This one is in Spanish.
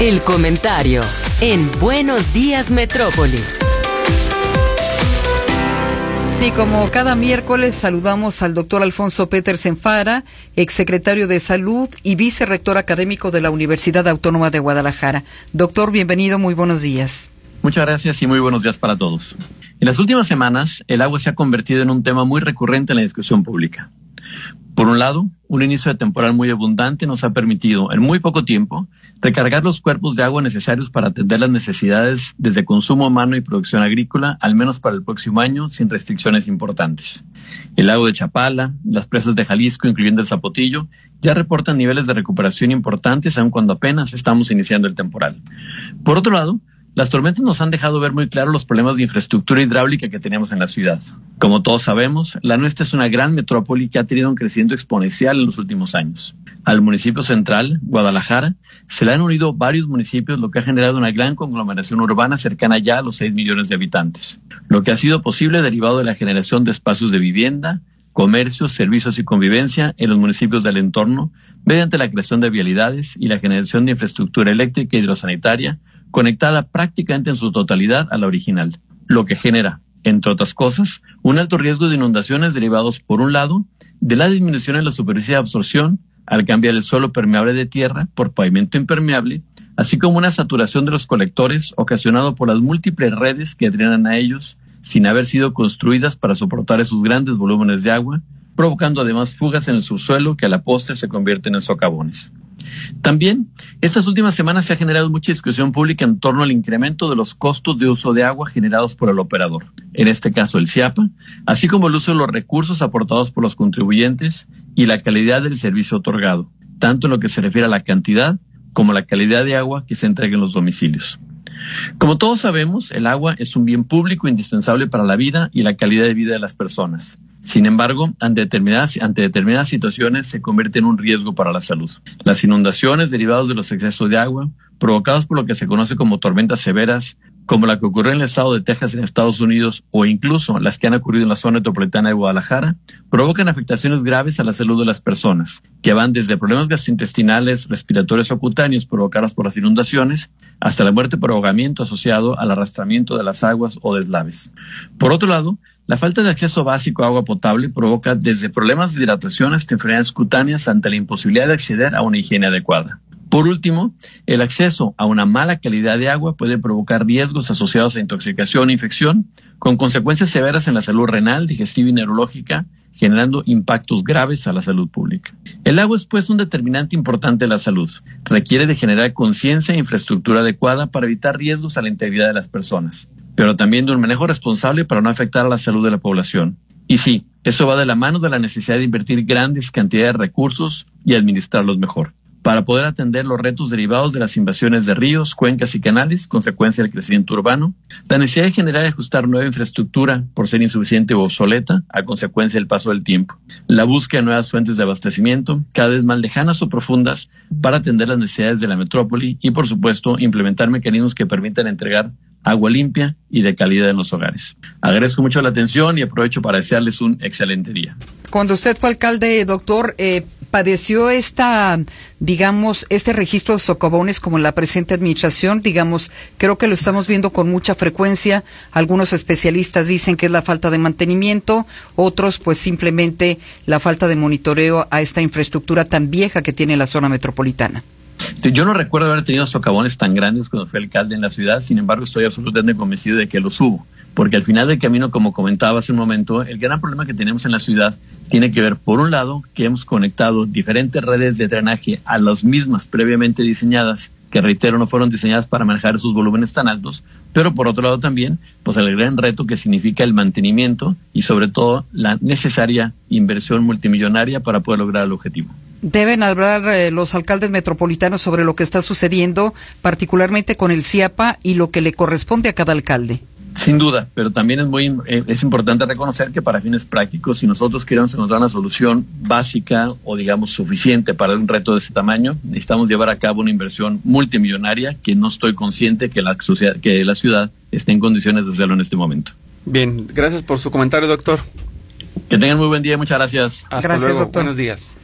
El comentario en Buenos Días Metrópoli. Y como cada miércoles saludamos al doctor Alfonso Petersen Fara, exsecretario de Salud y vicerrector académico de la Universidad Autónoma de Guadalajara. Doctor, bienvenido, muy buenos días. Muchas gracias y muy buenos días para todos. En las últimas semanas, el agua se ha convertido en un tema muy recurrente en la discusión pública. Por un lado, un inicio de temporal muy abundante nos ha permitido, en muy poco tiempo, recargar los cuerpos de agua necesarios para atender las necesidades desde consumo humano y producción agrícola, al menos para el próximo año, sin restricciones importantes. El lago de Chapala, las presas de Jalisco, incluyendo el Zapotillo, ya reportan niveles de recuperación importantes, aun cuando apenas estamos iniciando el temporal. Por otro lado, las tormentas nos han dejado ver muy claro los problemas de infraestructura hidráulica que tenemos en la ciudad. Como todos sabemos, la nuestra es una gran metrópoli que ha tenido un crecimiento exponencial en los últimos años. Al municipio central, Guadalajara, se le han unido varios municipios, lo que ha generado una gran conglomeración urbana cercana ya a los 6 millones de habitantes, lo que ha sido posible derivado de la generación de espacios de vivienda, comercios, servicios y convivencia en los municipios del entorno, mediante la creación de vialidades y la generación de infraestructura eléctrica y hidrosanitaria, conectada prácticamente en su totalidad a la original, lo que genera, entre otras cosas, un alto riesgo de inundaciones derivados, por un lado, de la disminución en la superficie de absorción al cambiar el suelo permeable de tierra por pavimento impermeable, así como una saturación de los colectores ocasionado por las múltiples redes que drenan a ellos sin haber sido construidas para soportar esos grandes volúmenes de agua, provocando además fugas en el subsuelo que a la postre se convierten en socavones. También, estas últimas semanas se ha generado mucha discusión pública en torno al incremento de los costos de uso de agua generados por el operador, en este caso el CIAPA, así como el uso de los recursos aportados por los contribuyentes y la calidad del servicio otorgado, tanto en lo que se refiere a la cantidad como la calidad de agua que se entrega en los domicilios. Como todos sabemos, el agua es un bien público indispensable para la vida y la calidad de vida de las personas. Sin embargo, ante determinadas situaciones se convierte en un riesgo para la salud. Las inundaciones derivadas de los excesos de agua, provocados por lo que se conoce como tormentas severas, como la que ocurrió en el estado de Texas en Estados Unidos o incluso las que han ocurrido en la zona metropolitana de Guadalajara, provocan afectaciones graves a la salud de las personas, que van desde problemas gastrointestinales, respiratorios o cutáneos provocados por las inundaciones, hasta la muerte por ahogamiento asociado al arrastramiento de las aguas o deslaves. Por otro lado, la falta de acceso básico a agua potable provoca desde problemas de hidratación hasta enfermedades cutáneas ante la imposibilidad de acceder a una higiene adecuada. Por último, el acceso a una mala calidad de agua puede provocar riesgos asociados a intoxicación e infección, con consecuencias severas en la salud renal, digestiva y neurológica, generando impactos graves a la salud pública. El agua es pues un determinante importante de la salud. Requiere de generar conciencia e infraestructura adecuada para evitar riesgos a la integridad de las personas, pero también de un manejo responsable para no afectar a la salud de la población. Y sí, eso va de la mano de la necesidad de invertir grandes cantidades de recursos y administrarlos mejor, para poder atender los retos derivados de las invasiones de ríos, cuencas y canales, consecuencia del crecimiento urbano, la necesidad de generar y ajustar nueva infraestructura por ser insuficiente o obsoleta a consecuencia del paso del tiempo, la búsqueda de nuevas fuentes de abastecimiento, cada vez más lejanas o profundas, para atender las necesidades de la metrópoli y, por supuesto, implementar mecanismos que permitan entregar agua limpia y de calidad en los hogares. Agradezco mucho la atención y aprovecho para desearles un excelente día. Cuando usted fue alcalde, doctor, padeció este registro de socavones como en la presente administración, creo que lo estamos viendo con mucha frecuencia. Algunos especialistas dicen que es la falta de mantenimiento, otros pues simplemente la falta de monitoreo a esta infraestructura tan vieja que tiene la zona metropolitana. Yo no recuerdo haber tenido socavones tan grandes cuando fui alcalde en la ciudad, sin embargo estoy absolutamente convencido de que los hubo, porque al final del camino, como comentaba hace un momento, el gran problema que tenemos en la ciudad tiene que ver, por un lado, que hemos conectado diferentes redes de drenaje a las mismas previamente diseñadas, que reitero, no fueron diseñadas para manejar esos volúmenes tan altos, pero por otro lado también, pues el gran reto que significa el mantenimiento y sobre todo la necesaria inversión multimillonaria para poder lograr el objetivo. Deben hablar los alcaldes metropolitanos sobre lo que está sucediendo, particularmente con el CIAPA y lo que le corresponde a cada alcalde. Sin duda, pero también es importante reconocer que para fines prácticos, si nosotros queremos encontrar una solución básica o suficiente para un reto de ese tamaño, necesitamos llevar a cabo una inversión multimillonaria que no estoy consciente que la ciudad esté en condiciones de hacerlo en este momento. Bien, gracias por su comentario, doctor. Que tengan muy buen día y muchas gracias. Hasta luego, doctor. Buenos días.